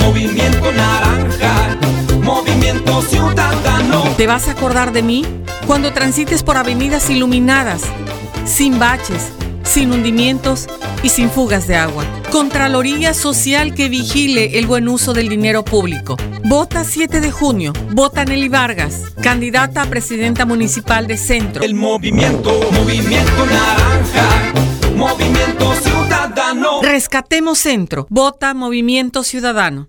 Movimiento Naranja, Movimiento Ciudadano. ¿Te vas a acordar de mí cuando transites por avenidas iluminadas, sin baches, sin hundimientos y sin fugas de agua? Contraloría Social que vigile el buen uso del dinero público. Vota 7 de junio. Vota Nelly Vargas, candidata a presidenta municipal de Centro. El Movimiento Naranja, Movimiento Ciudadano. Rescatemos Centro. Vota Movimiento Ciudadano.